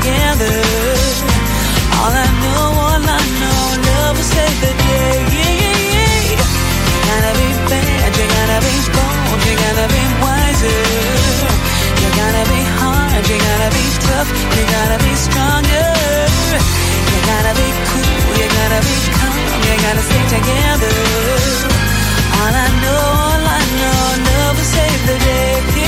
together. All I know, love will save the day. You gotta be bad, you gotta be bold, you gotta be wiser. You gotta be hard, you gotta be tough, you gotta be stronger. You gotta be cool, you gotta be calm, you gotta stay together. All I know, love will save the day.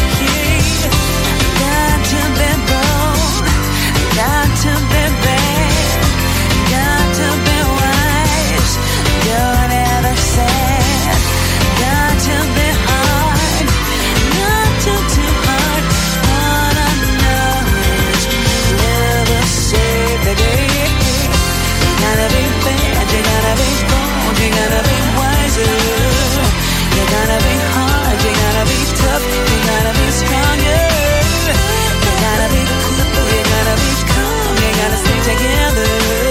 Got to be bold, got to be bad, got to be wise, don't ever sad. Got to be hard, not too hard. All I know is love will save the day. You gotta be bad, you gotta be bold, you gotta be wiser. You gotta be hard, you gotta be tough, you gotta be stronger. You gotta be cool, you gotta be calm, you gotta stay together.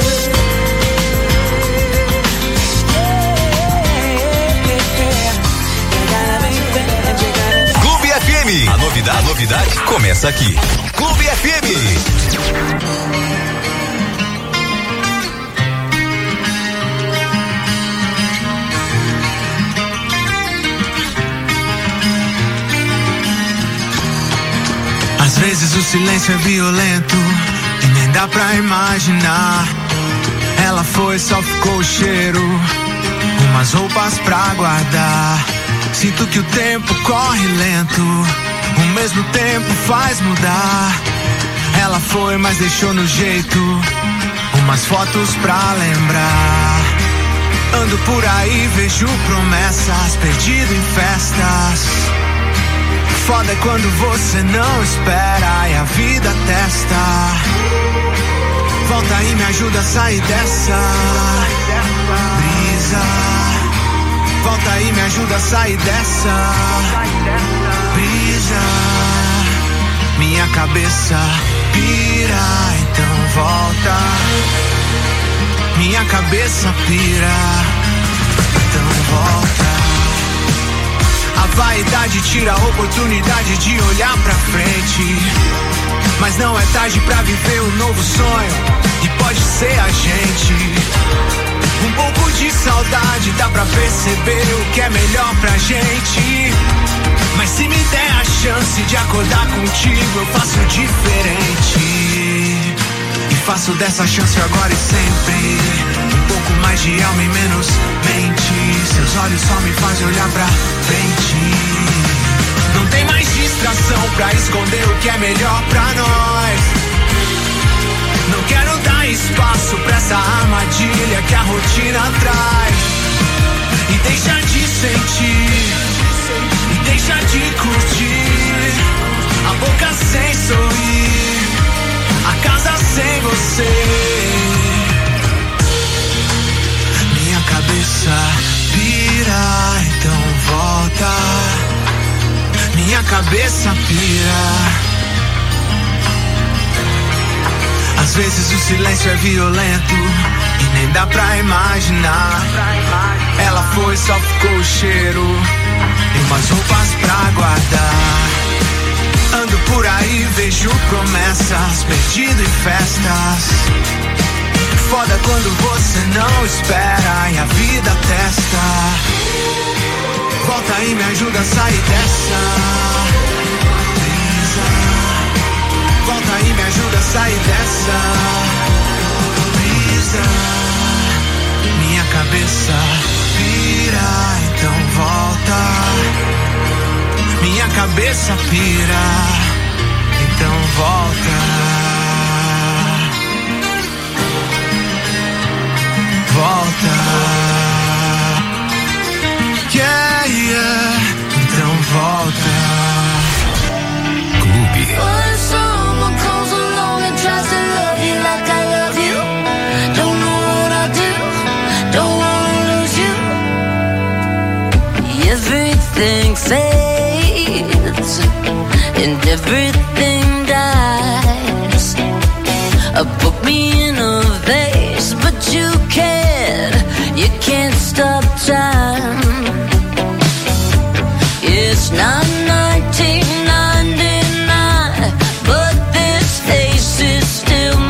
Clube FM, a novidade começa aqui. Clube FM. Às vezes o silêncio é violento e nem dá pra imaginar. Ela foi, só ficou o cheiro, umas roupas pra guardar. Sinto que o tempo corre lento, o mesmo tempo faz mudar. Ela foi, mas deixou no jeito, umas fotos pra lembrar. Ando por aí, vejo promessas, perdido em festas. Foda é quando você não espera e a vida testa. Volta e me ajuda a sair dessa brisa. Volta e me ajuda a sair dessa brisa. Minha cabeça pira, então volta. Minha cabeça pira, então volta. A vaidade tira a oportunidade de olhar pra frente. Mas não é tarde pra viver um novo sonho, e pode ser a gente. Um pouco de saudade dá pra perceber o que é melhor pra gente. Mas se me der a chance de acordar contigo, eu faço diferente. E faço dessa chance agora e sempre. Um pouco mais de alma e menos mente. Seus olhos só me fazem olhar pra frente. Não tem mais distração pra esconder o que é melhor pra nós. Não quero dar espaço pra essa armadilha que a rotina traz. E deixa de sentir, e deixa de curtir. A boca sem sorrir, a casa sem você. Minha cabeça pira, então volta. Minha cabeça pira. Às vezes o silêncio é violento e nem dá pra imaginar. Ela foi, só ficou o cheiro e umas roupas pra guardar. Ando por aí, vejo promessas, perdido em festas. Foda quando você não espera e a vida testa. Volta e me ajuda a sair dessa brisa. Volta e me ajuda a sair dessa brisa. Minha cabeça pira, então volta. Minha cabeça pira, então volta. Volta. Yeah, yeah, então volta. Clube. When someone comes along and tries to love you like I love you, don't know what I do, don't wanna lose you. Everything fades and everything dies. Put me in a vase, but you can't stop time. It's not 1999, but this face is still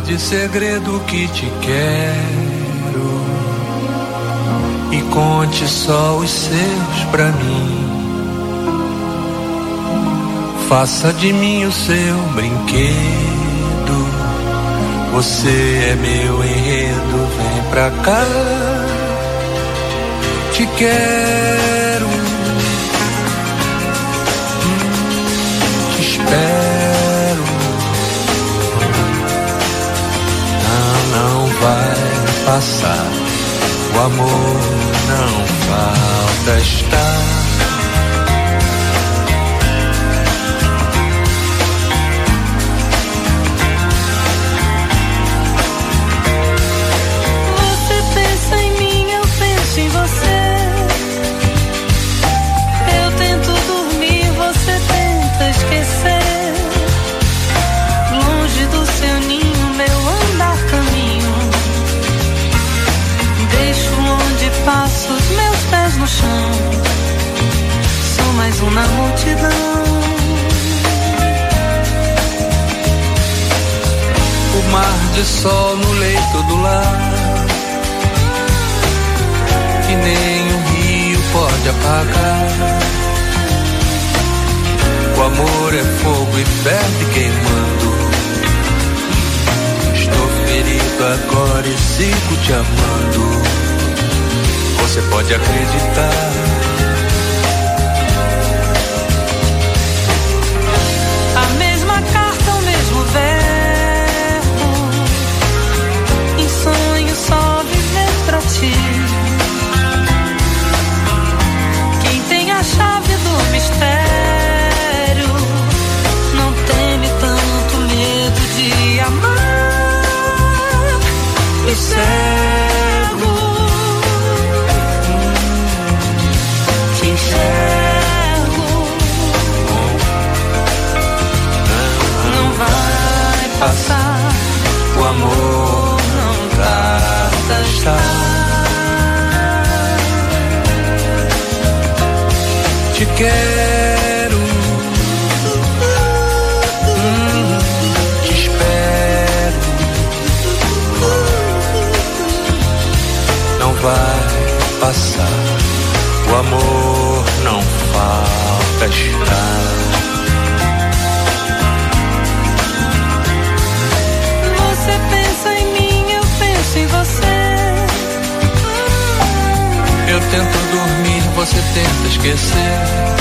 de segredo que te quero e conte só os seus pra mim. Faça de mim o seu brinquedo. Você é meu enredo, vem pra cá. Te quero, te espero. Não vai passar. O amor não falta estar. Passo os meus pés no chão, sou mais um na multidão. O mar de sol no leito do lar, que nem um rio pode apagar. O amor é fogo e ferve queimando. Estou ferido agora e sigo te amando. Você pode acreditar. A mesma carta, o mesmo verbo. Em sonho só viver pra ti. Quem tem a chave do mistério não teme tanto medo de amar. Me cego. Não vai passar. O amor não trata estar. Te quero, te espero. Não vai passar. O amor não falta estar. Você pensa em mim, eu penso em você. Eu tento dormir, você tenta esquecer.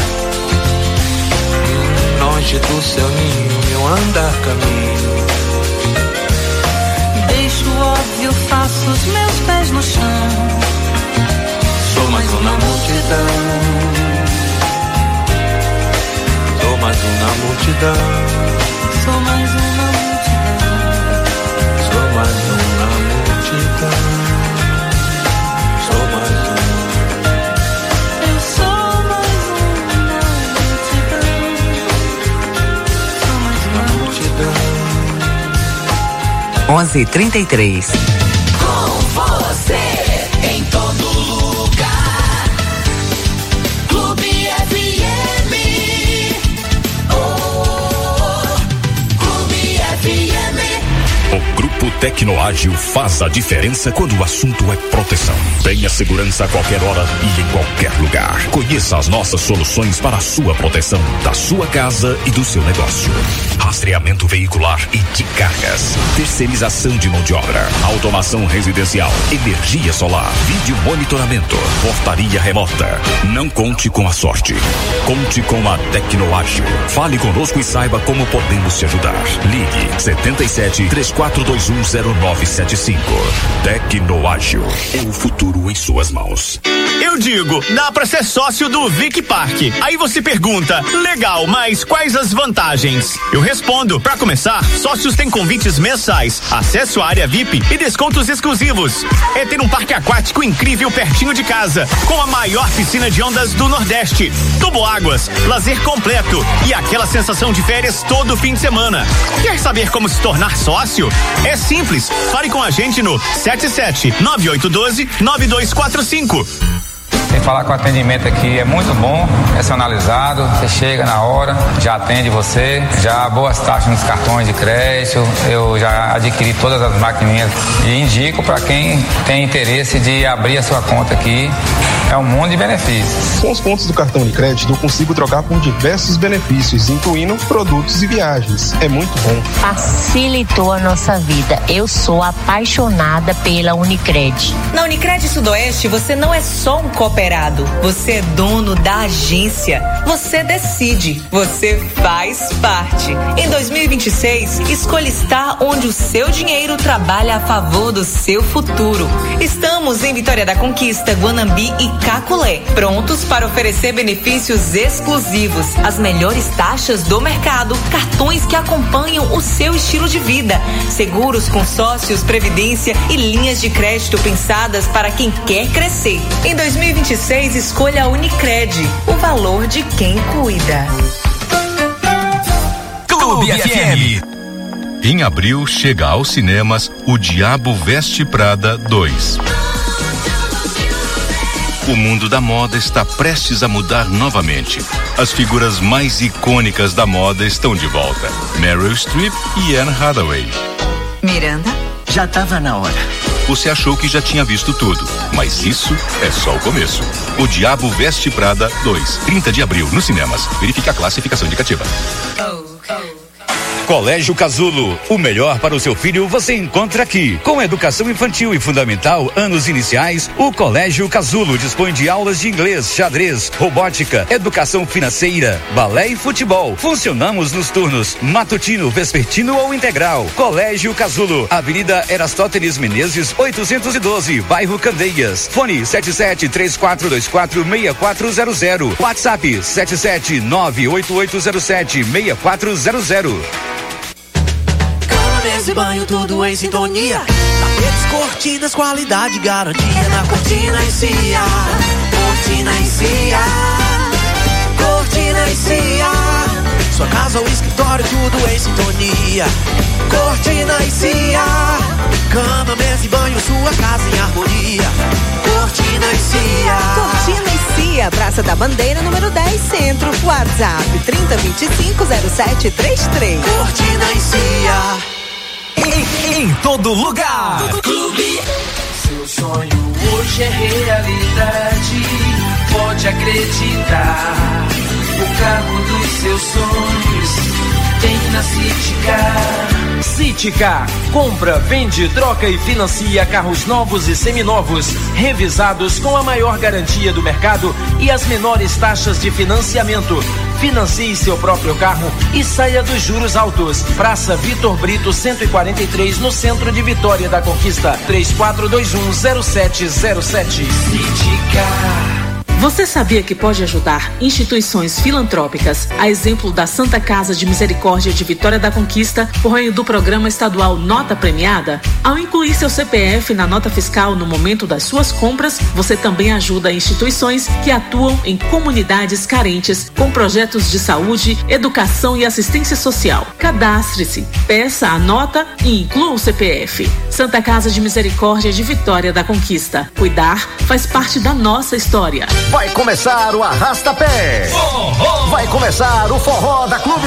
Longe do seu ninho, eu andar caminho. Deixo o óbvio, faço os meus pés no chão. Sou mais um na multidão. Sou mais um na multidão. Sou mais um na multidão. Sou mais um na multidão. Sou mais um. Eu sou mais um na multidão. Sou mais um na multidão. 11h33. Com você em todo lugar. Clube FM. Oh, Clube FM. O Grupo Tecnoágil faz a diferença quando o assunto é proteção. Tenha segurança a qualquer hora e em qualquer lugar. Conheça as nossas soluções para a sua proteção, da sua casa e do seu negócio. Rastreamento veicular e de cargas. Terceirização de mão de obra. Automação residencial. Energia solar. Vídeo monitoramento. Portaria remota. Não conte com a sorte. Conte com a Tecnoágil. Fale conosco e saiba como podemos te ajudar. Ligue 77 3421 0975. Tecnoágil. É o futuro em suas mãos. Eu digo, dá pra ser sócio do Vic Park. Aí você pergunta, legal, mas quais as vantagens? Eu respondo, pra começar, sócios têm convites mensais, acesso à área VIP e descontos exclusivos. É ter um parque aquático incrível pertinho de casa, com a maior piscina de ondas do Nordeste, toboáguas, lazer completo e aquela sensação de férias todo fim de semana. Quer saber como se tornar sócio? É simples, fale com a gente no 77 9812 9245. falar que o atendimento aqui é muito bom, personalizado, você chega na hora, já atende você, já boas taxas nos cartões de crédito, eu já adquiri todas as maquininhas e indico para quem tem interesse de abrir a sua conta aqui, é um mundo de benefícios. Com os pontos do cartão de crédito eu consigo trocar por diversos benefícios, incluindo produtos e viagens, é muito bom. Facilitou a nossa vida, eu sou apaixonada pela Unicred. Na Unicred Sudoeste você não é só um cooperado, você é dono da agência, você decide, você faz parte. Em 2026, escolha estar onde o seu dinheiro trabalha a favor do seu futuro. Estamos em Vitória da Conquista, Guanambi e Caculé, prontos para oferecer benefícios exclusivos, as melhores taxas do mercado, cartões que acompanham o seu estilo de vida, seguros, consórcios, previdência e linhas de crédito pensadas para quem quer crescer. Em 2026, escolha a Unicred, o valor de quem cuida. Clube FM. Em abril chega aos cinemas O Diabo Veste Prada 2. O mundo da moda está prestes a mudar novamente. As figuras mais icônicas da moda estão de volta. Meryl Streep e Anne Hathaway. Miranda? Já estava na hora. Você achou que já tinha visto tudo, mas isso é só o começo. O Diabo Veste Prada 2, 30 de abril, nos cinemas. Verifique a classificação indicativa. Colégio Casulo, o melhor para o seu filho você encontra aqui. Com educação infantil e fundamental, anos iniciais, o Colégio Casulo dispõe de aulas de inglês, xadrez, robótica, educação financeira, balé e futebol. Funcionamos nos turnos matutino, vespertino ou integral. Colégio Casulo, Avenida Erastótenes Menezes, 812, bairro Candeias. Fone 7734246400. WhatsApp 77988076400. Mesa e banho, tudo em sintonia. Tapetes, cortinas, qualidade, garantia. Na Cortina e Cia. Cortina e Cia. Cortina e Cia. Sua casa ou escritório, tudo em sintonia. Cortina e Cia. Cama, mesa e banho, sua casa em harmonia. Cortina e Cia. Cortina e Cia, Praça da Bandeira, número 10, Centro. WhatsApp 30250733. Cortina e Cia. Em todo lugar. Clube. Seu sonho hoje é realidade. Pode acreditar. O carro dos seus sonhos tem na Citicar. Citicar. Compra, vende, troca e financia carros novos e seminovos, revisados com a maior garantia do mercado e as menores taxas de financiamento. Financie seu próprio carro e saia dos juros altos. Praça Vitor Brito 143, no centro de Vitória da Conquista. 34210707. Citicar. Você sabia que pode ajudar instituições filantrópicas, a exemplo da Santa Casa de Misericórdia de Vitória da Conquista, por meio do programa estadual Nota Premiada? Ao incluir seu CPF na nota fiscal no momento das suas compras, você também ajuda instituições que atuam em comunidades carentes com projetos de saúde, educação e assistência social. Cadastre-se, peça a nota e inclua o CPF. Santa Casa de Misericórdia de Vitória da Conquista. Cuidar faz parte da nossa história. Vai começar o Arrasta-Pé. Vai começar o Forró da Clube.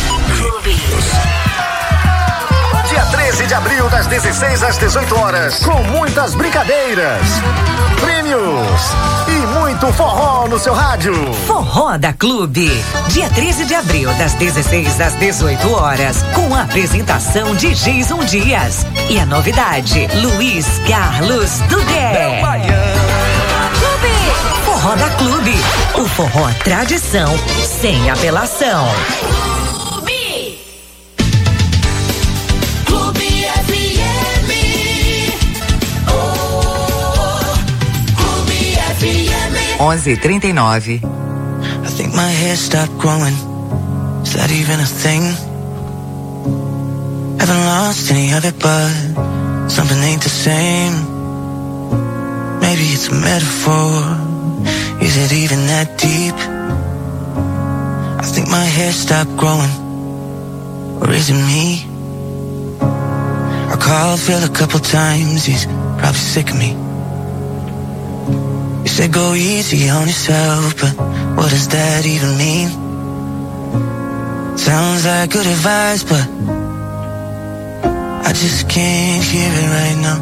Dia 13 de abril, das 16 às 18 horas, com muitas brincadeiras, prêmios e muito forró no seu rádio. Forró da Clube. Dia 13 de abril, das 16 às 18 horas, com a apresentação de Jason Dias. E a novidade, Luiz Carlos Dugué. Forró da Clube. O forró tradição, sem apelação. Clube FM. Clube FM. 11:39. I think my hair stopped growing. Is that even a thing? Haven't lost any of it, but something ain't the same. Maybe it's a metaphor. Is it even that deep? I think my hair stopped growing. Or is it me? I called Phil a couple times. He's probably sick of me. He's said go easy on yourself, but what does that even mean? Sounds like good advice, but I just can't hear it right now.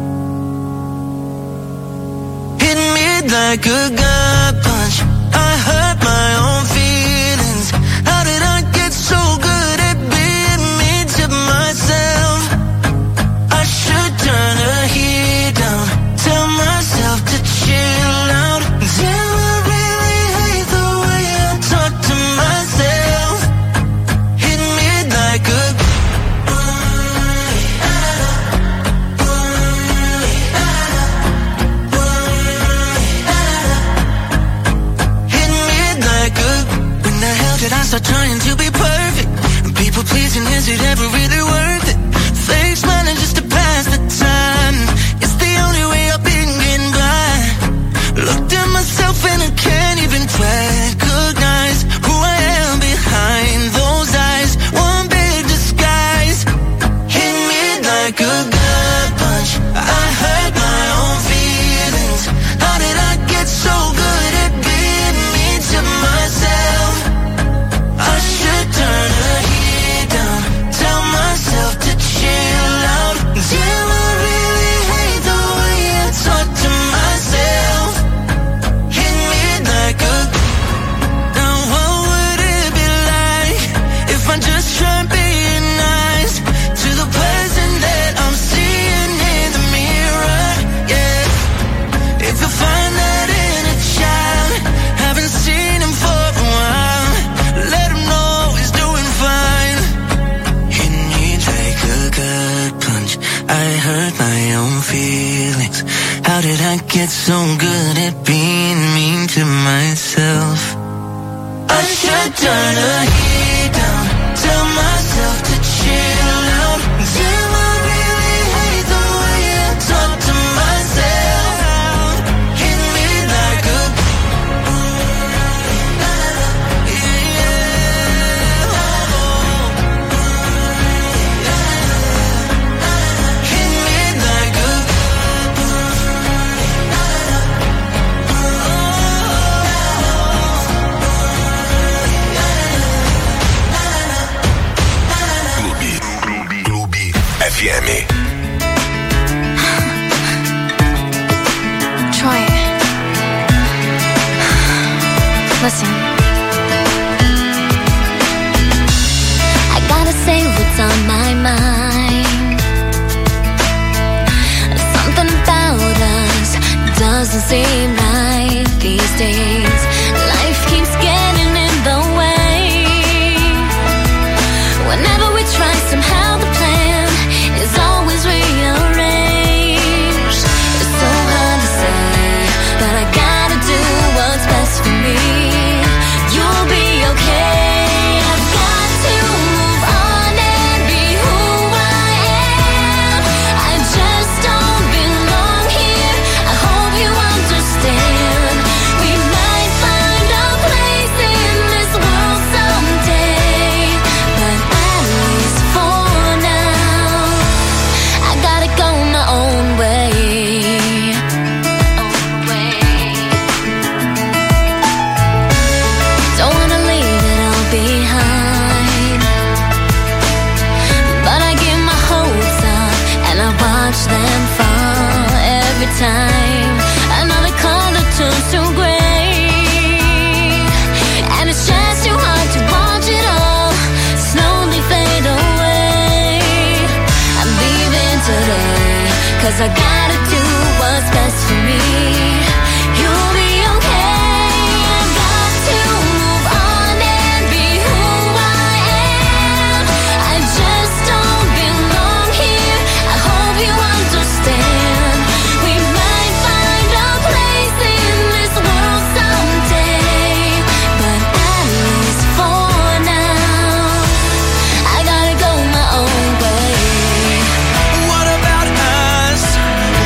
Hit me like a gut punch. I hurt my own feelings. How did I get so good at being mean to myself? I should turn the heat down, tell myself to chill out. Damn, I really hate the way I talk to myself. Hit me like a hit me like a. When the hell did I start trying to be perfect? And people pleasing, is it ever really worth it? Fake smiling just to pass the time. It's the only way I've been getting by. Looked at myself and I can't even recognize who I am behind those eyes. One big disguise. Hit me like a gut punch. I hurt my own feelings. How did I get so good at being mean to myself? I should turn the heat down, tell myself to chill out. Damn, I really hate the way I talk to myself. Hit me like a. Now what would it be like if I just tried being nice to the person that I'm seeing in the mirror? Yeah, if you find that in a child, haven't seen him for a while, let him know he's doing fine. Hit me like a gut punch. I hurt my own feelings. How did I get so good at being mean to myself? I should turn the heat down, tell myself to chill out. Damn, I really hate the way I talk to myself. Hit me like a. Hit me like a. Clube FM. Try it. Listen. I gotta say what's on my mind. Something about us doesn't seem right these days. Life keeps getting in the way. Whenever we try, somehow the plan is always rearranged. It's so hard to say, but I gotta do what's best for me. You'll be okay. I've got to move on and be who I am. I just don't belong here. I hope you understand. We might find a place in this world someday, but at least for now, I gotta go my own way. Don't wanna leave it all behind, but I get my hopes up and I watch them fall every time another color turns to gray, and it's just too hard to watch it all slowly fade away. I'm leaving today, 'cause I gotta do what's best for me. You'll be okay. I've got to move on and be who I am. I just don't belong here. I hope you understand. We might find a place in this world someday, but at least for now, I gotta go my own way. What about us?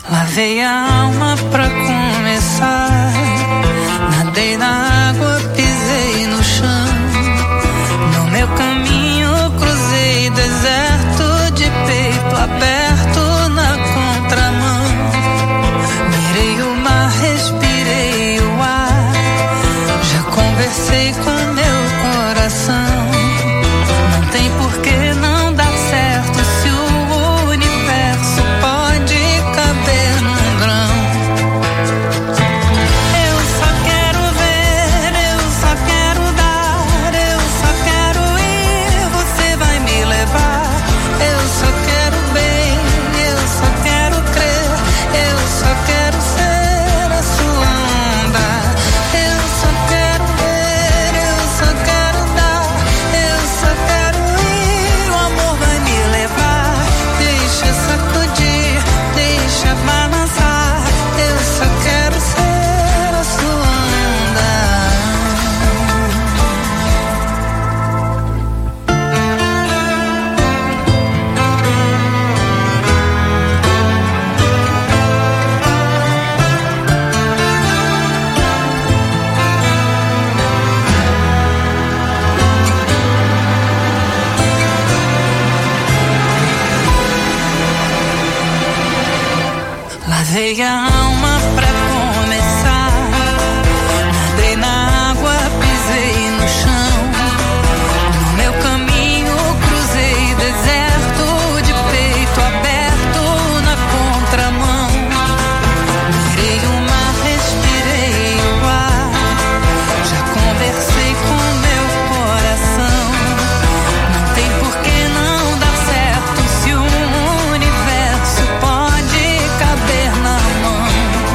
Lavei a alma pra começar. Nadei na água, pisei no chão. No meu caminho cruzei deserto de peito aberto na contramão. Mirei o mar, respirei o ar. Já conversei com meu coração. Não tem por que não dar certo se o universo pode caber num grão. Eu só quero ver, eu só quero dar, eu só quero ir, você vai me levar. Eu só quero bem, eu só quero crer, eu só quero ser a sua onda. Eu só quero ver, eu só quero dar, eu só quero ir, o amor vai me levar. Deixa sacudir, deixa balançar, eu só quero ser a sua onda. Lavei a alma pra começar. Nadei na água, pisei no chão. No meu caminho cruzei deserto de peito aberto na contramão. Mirei o mar, respirei o ar. Já conversei com meu coração. Não tem por que não dar certo se o universo pode caber na mão.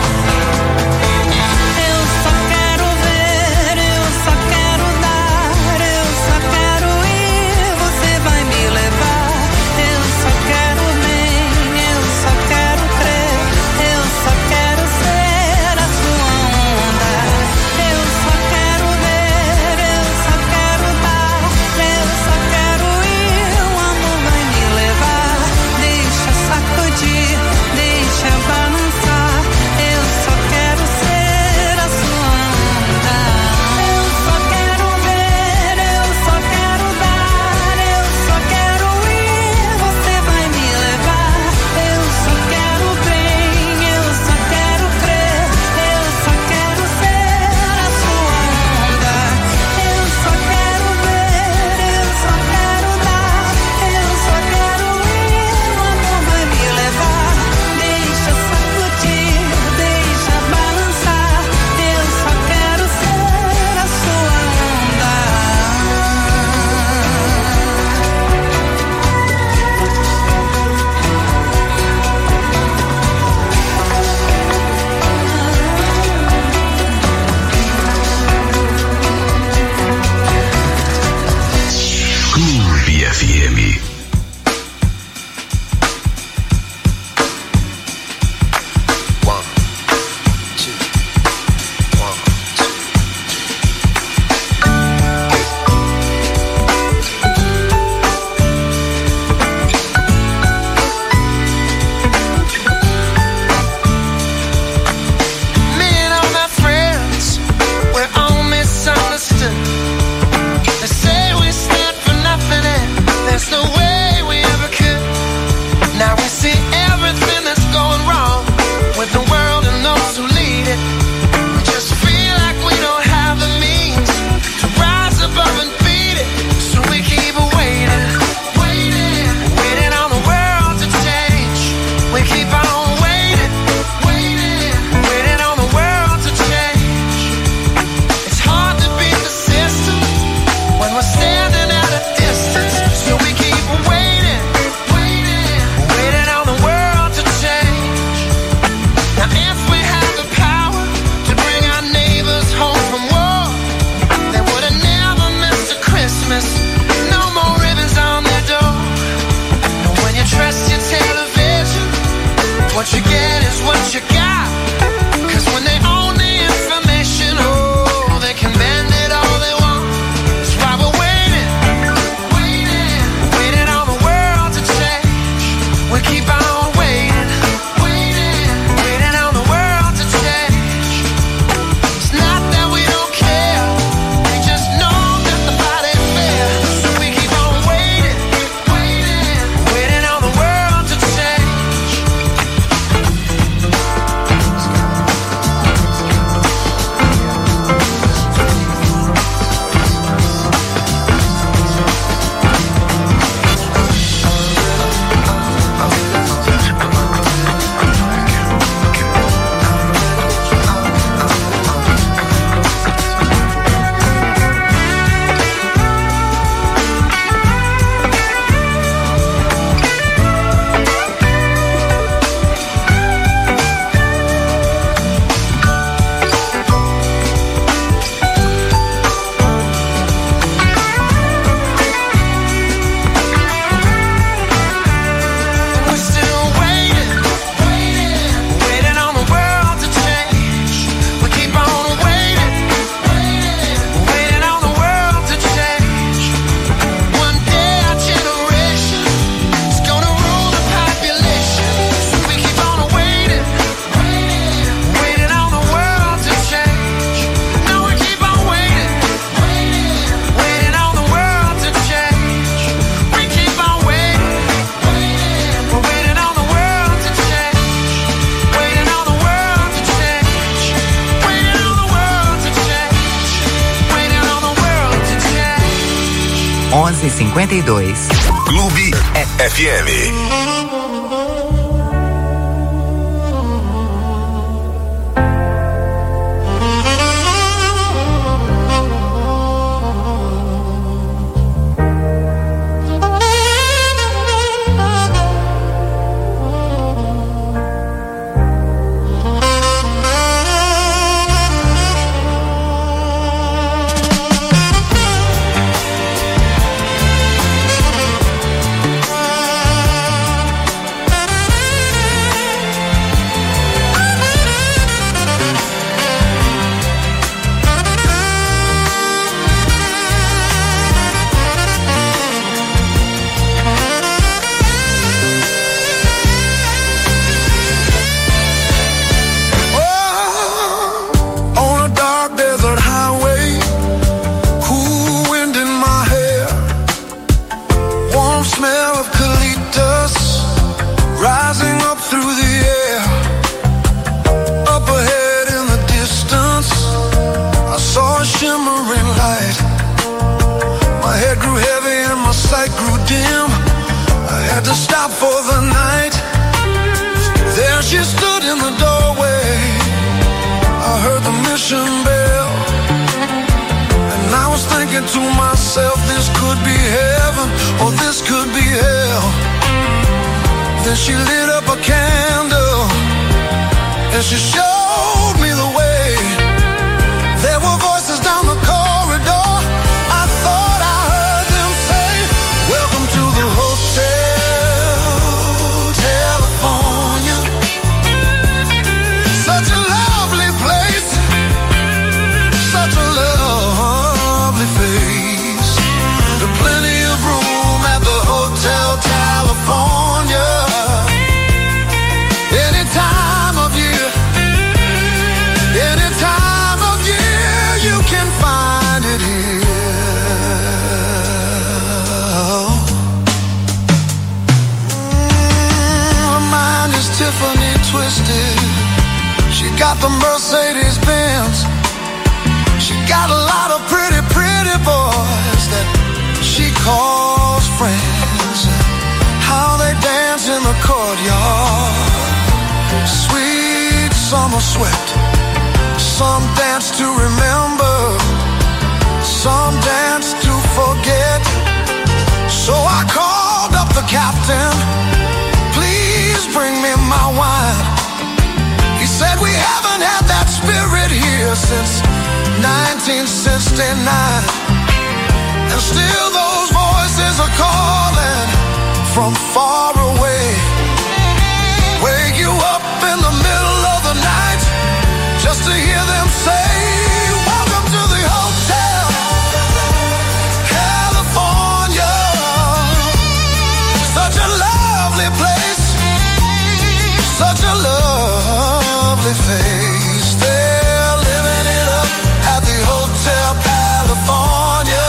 Eu só quero ver, eu só quero dar, eu só quero ir, você vai me levar. Eu só quero bem, eu só quero crer, eu só quero ser a sua onda. Eu só quero ver, eu só quero dar, eu só quero ir, o amor vai me levar. Deixa sacudir, deixa balançar, eu só quero ser a sua onda. Eu só quero ver, eu só quero dar, eu só quero ir, você vai me levar. Eu só quero bem, eu só quero crer, eu só quero ser a sua onda. Eu só quero ver, eu só quero dar, eu só quero ir, o amor vai me levar. Deixa sacudir, deixa balançar, eu só quero ser a sua onda. Clube FM. Me and all my friends, we're all misunderstood. They say we stand for nothing and there's no way we ever could. Now we see everything that's going wrong with the world and those who lead it. We just feel like we don't have the means to rise above and beat it. So we keep waiting, waiting, waiting on the world to change. We keep on waiting, waiting, waiting on the world to change. It's hard to be persistent when we're standing at a distance. So we keep waiting, waiting, waiting on the world to change. Now if we had the power to bring our neighbors home from war, they would have never missed a Christmas. No more ribbons on their door. And when you trust your television, what you get is what you got. 'Cause when they own the information, oh, they can bend it all they want. That's why we're waiting, waiting, waiting on the world to change. We keep on waiting, waiting, 1252. Clube FM. Since 1969, and still those voices are calling from far away. Wake you up in the middle of the night just to hear them say, welcome to the Hotel California. Such a lovely place, such a lovely face. Hotel California.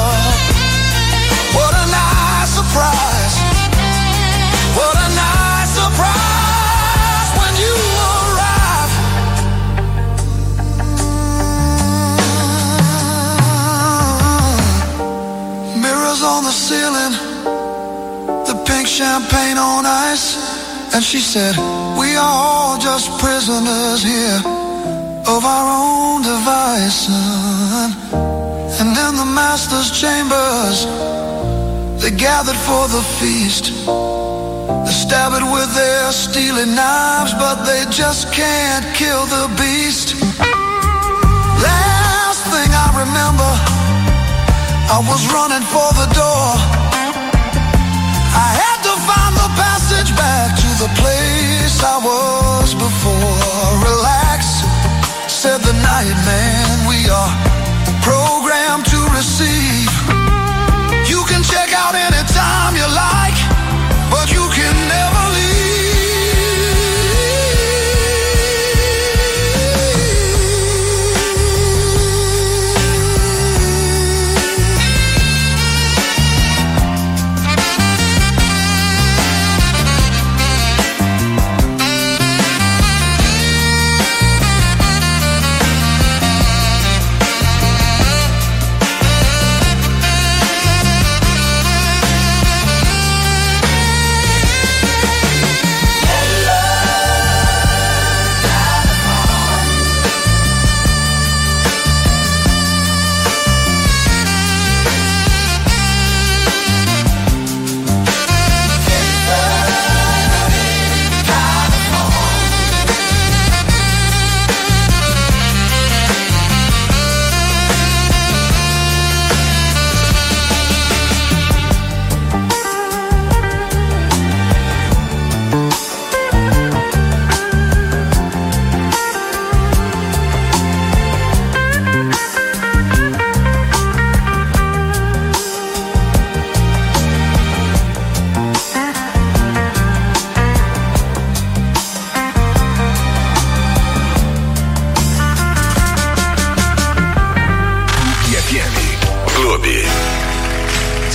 What a nice surprise. What a nice surprise when you arrive. Mirrors on the ceiling, the pink champagne on ice. And she said, we are all just prisoners here of our own device, son. And in the master's chambers, they gathered for the feast. They stab it with their steely knives, but they just can't kill the beast. Last thing I remember, I was running for the door. I had to find the passage back to the place I was before. Relax, said the night man, we are programmed to receive. You can check out anytime you like, but you can never leave.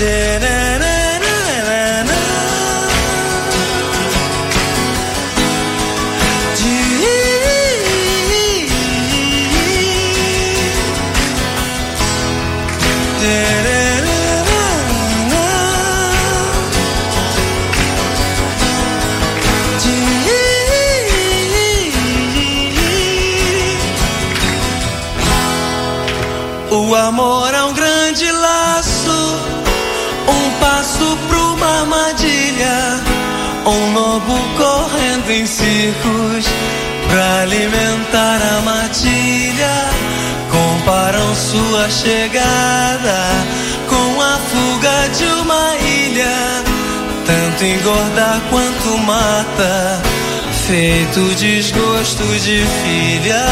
O amor é um grande laço, um passo pro uma armadilha, um lobo correndo em círculos pra alimentar a matilha. Comparam sua chegada com a fuga de uma ilha, tanto engorda quanto mata, feito desgosto de filha.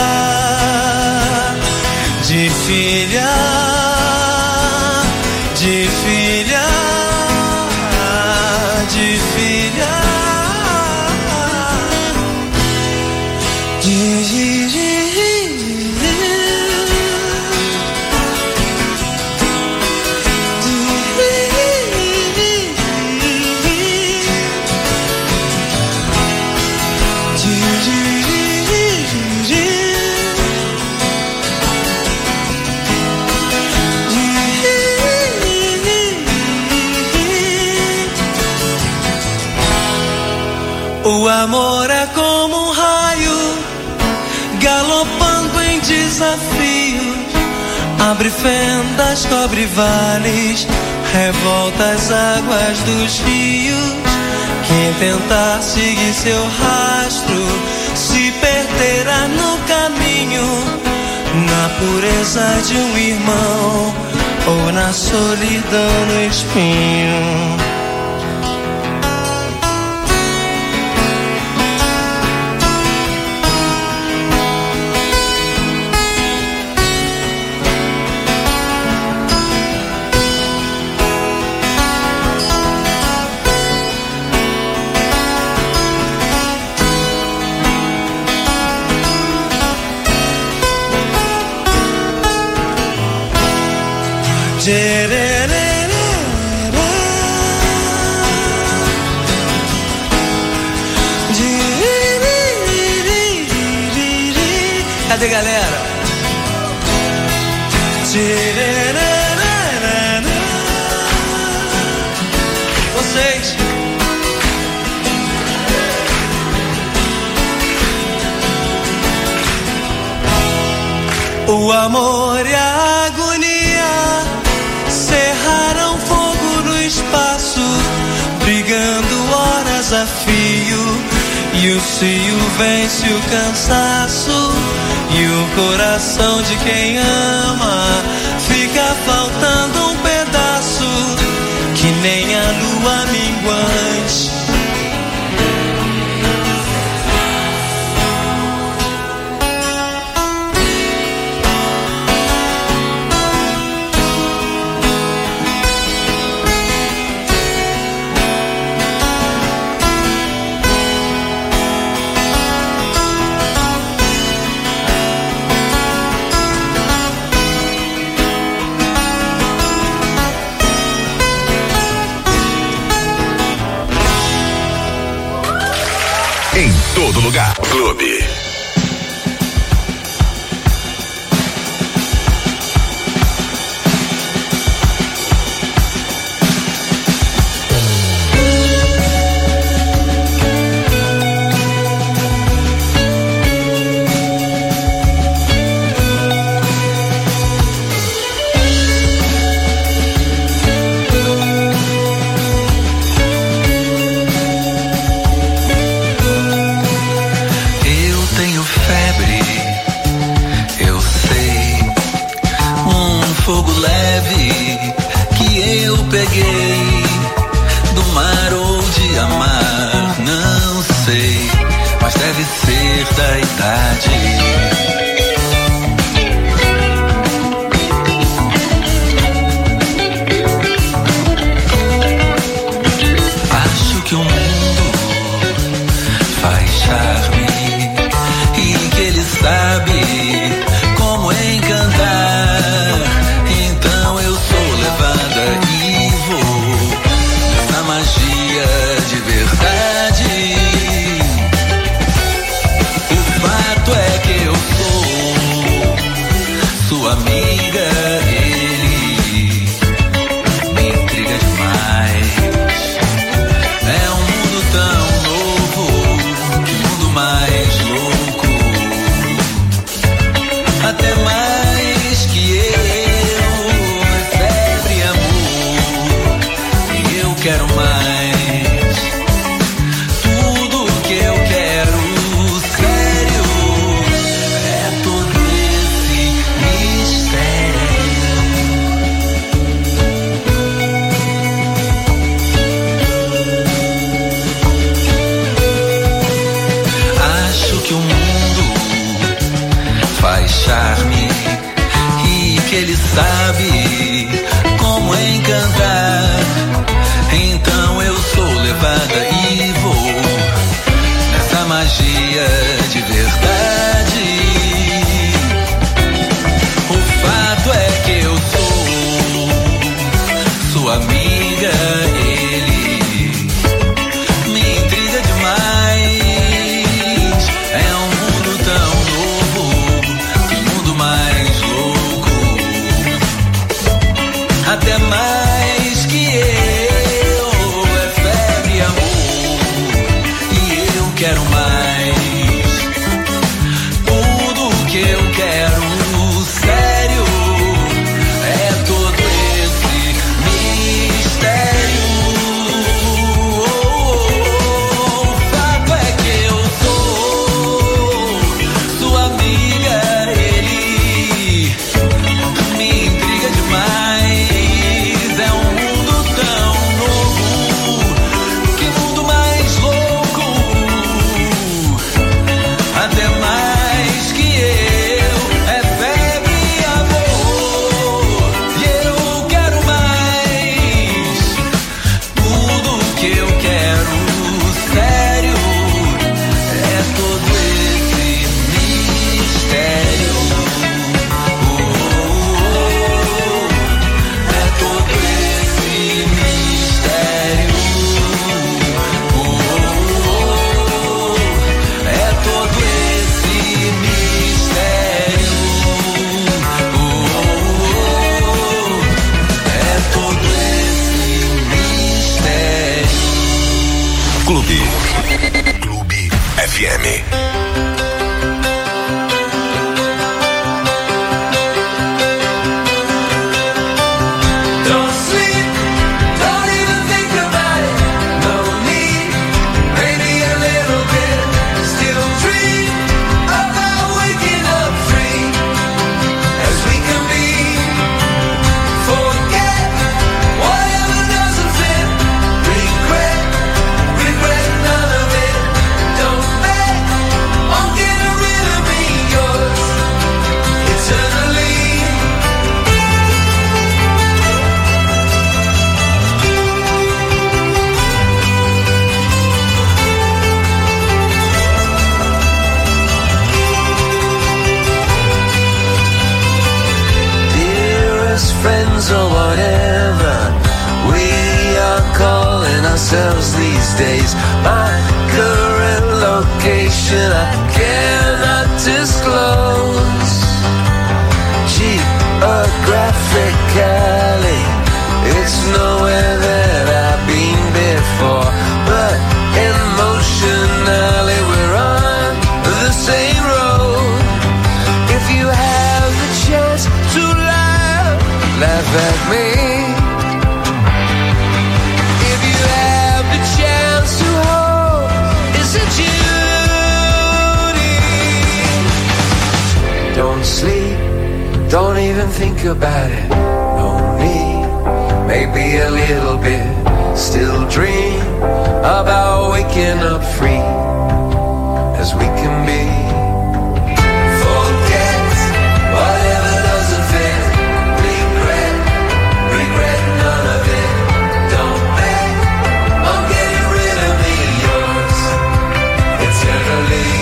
De filha, de filha, de filha, o amor é como um raio, galopando em desafios, abre fendas, cobre vales, revolta as águas dos rios. Quem tentar seguir seu rastro se perderá no caminho, na pureza de um irmão ou na solidão no espinho. Cadê, galera? Vocês. O amor e a agonia cerraram fogo no espaço, brigando horas a fio, e o cio vence o cansaço, e o coração de quem ama fica faltando um pedaço, que nem a lua minguante. Em todo lugar. Clube. Fogo leve que eu peguei do mar ou de amar, não sei, mas deve ser da idade. Acho que o mundo faz charme e que ele sabe como encantar. E vou faz charme e que ele sabe como encantar. Então eu sou levada e vou nessa magia de verdade. O fato é que eu sou sua amiga, ele me intriga demais. É um mundo tão novo, que mundo mais louco, até mais que eu. É febre, amor, e eu quero mais. Tudo que eu quero, sério, é todo esse mistério. O fato é que eu sou sua amiga, ele me intriga demais. É um mundo tão novo, que mundo mais louco, até mais que eu. É febre, amor, e eu quero mais. Tudo que eu quero, sério, é todo esse mistério. É todo esse mistério. É todo esse mistério. É todo esse mistério. Clube FM. Don't sleep, don't even think about it. No need, maybe a little bit. Still dream about waking up free as we can be. Forget whatever doesn't fit. Regret none of it. Don't bet on getting rid of me, yours eternally. Dearest friends or whatever we are calling ourselves these days. My current location I cannot disclose. Geographically, it's nowhere that I've been before, but emotionally we're on the same road. If you have the chance to laugh at me. If you have the chance to hold, is it Judy? Don't sleep, don't even think about it. No need, maybe a little bit. Still dream about waking up free as we can be. Forget whatever doesn't fit. Regret none of it. Don't bet on getting rid of me, yours eternally.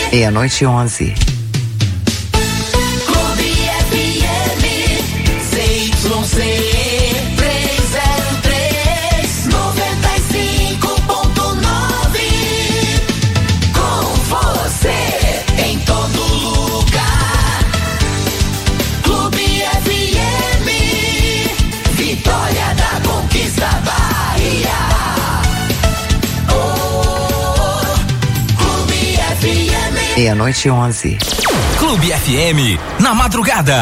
meia-noite e 11. Meia-noite e 11. Clube FM, na madrugada.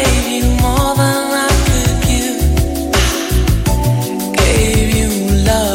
Love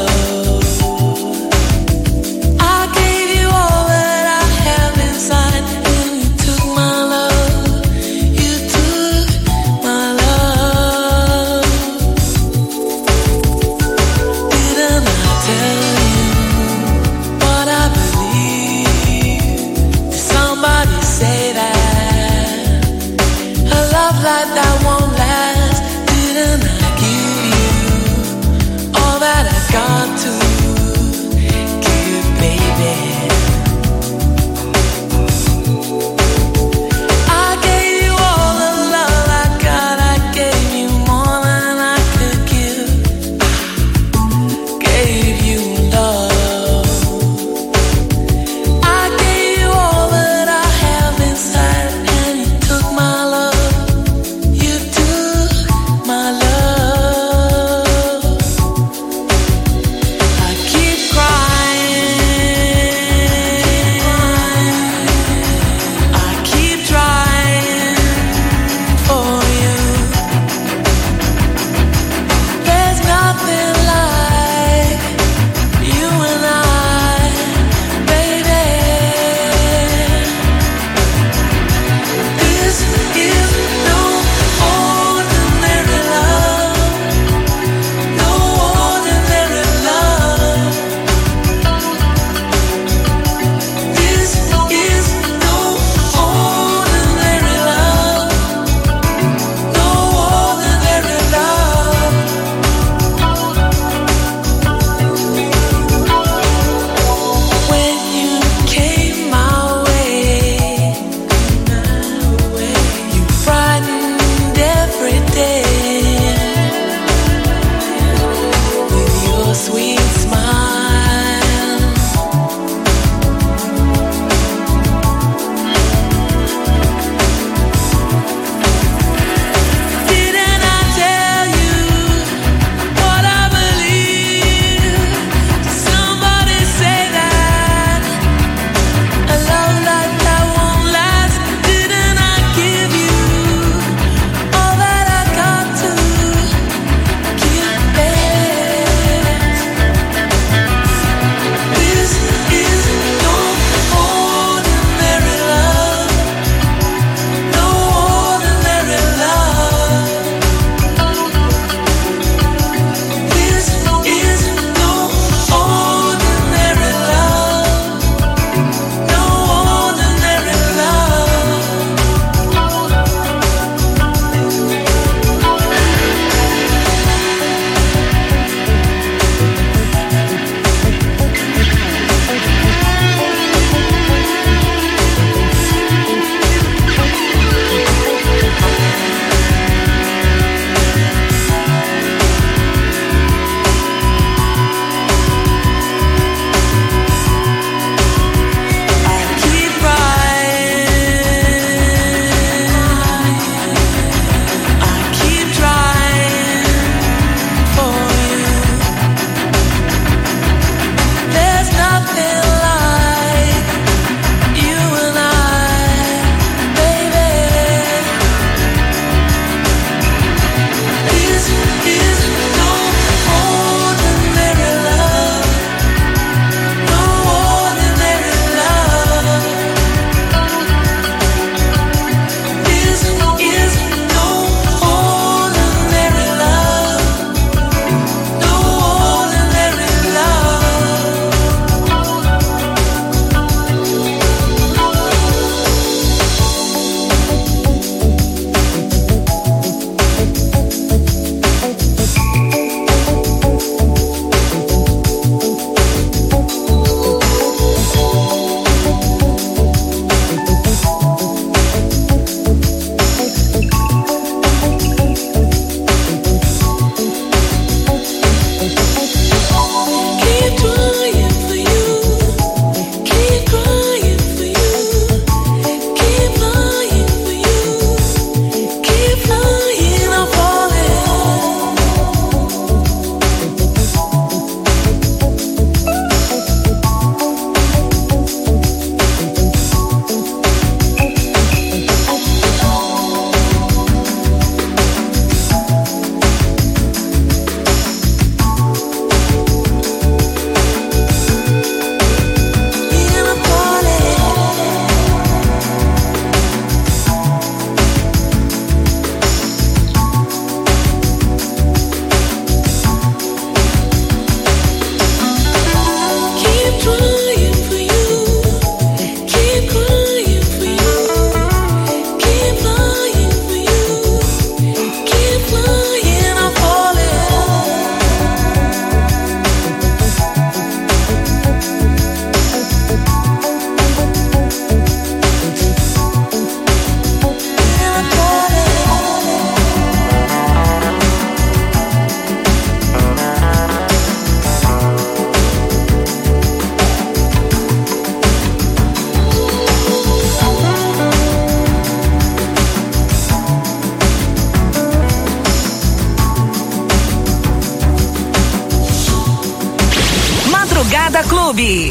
Clube.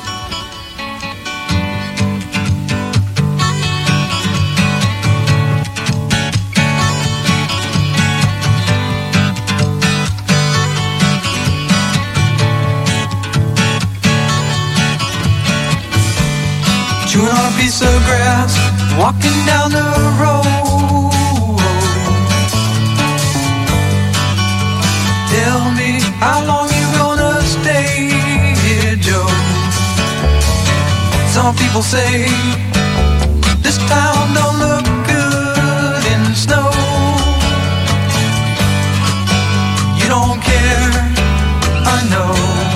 Chewing on a piece of grass, walking down the road. Tell me how long you gonna stay here, Joe. Some people say this town don't look good in snow. You don't care, I know.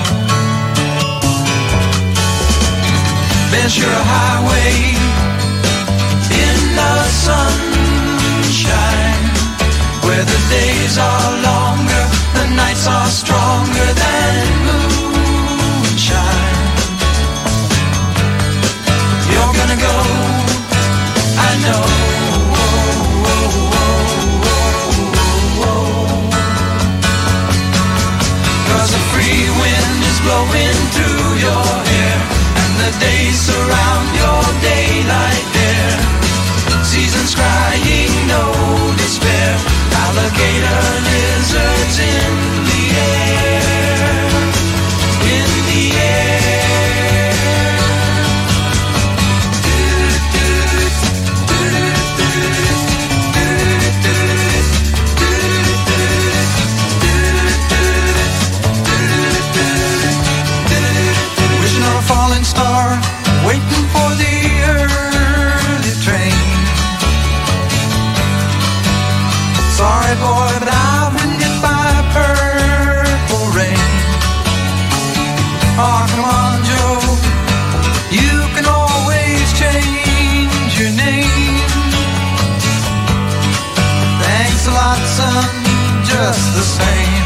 Ventura Highway in the sunshine, where the days are longer, the nights are stronger than moonshine. You're gonna go, I know. Cause a free wind is blowing through your hair, the days surround your daylight there. Seasons crying, no despair. Alligator lizards in the air. In the air. Wishing on a falling star, waiting for the early train. Sorry boy, but I've been hit by purple rain. Oh, come on, Joe, you can always change your name. Thanks a lot, son, just the same.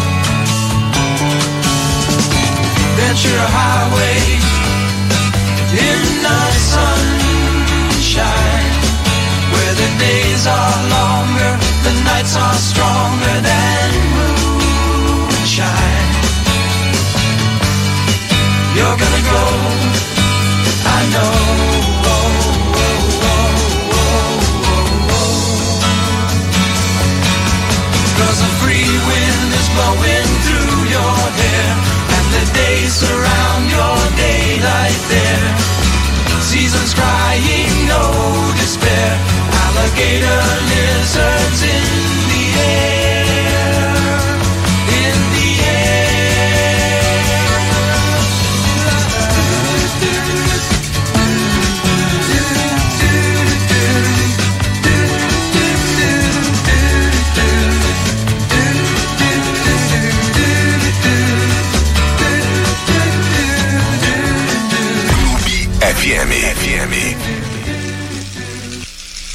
Ventura Highway in the sunshine, where the days are longer, the nights are strong.